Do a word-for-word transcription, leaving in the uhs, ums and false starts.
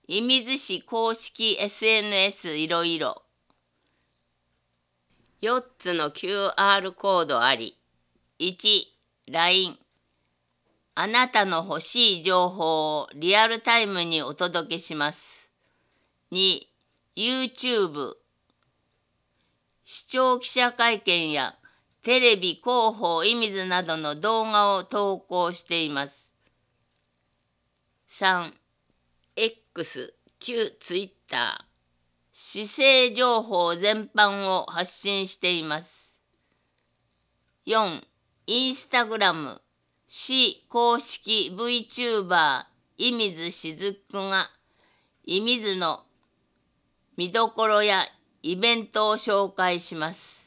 射水市公式 エスエヌエス いろいろ。よっつの キューアール コードあり。いち、ライン。あなたの欲しい情報をリアルタイムにお届けします。に、YouTube。視聴記者会見やテレビ広報射水などの動画を投稿しています。さん、X、旧 Twitter。市政情報全般を発信しています。よん、インスタグラム。市公式 VTuber 射水しずくが射水の見どころやイベントを紹介します。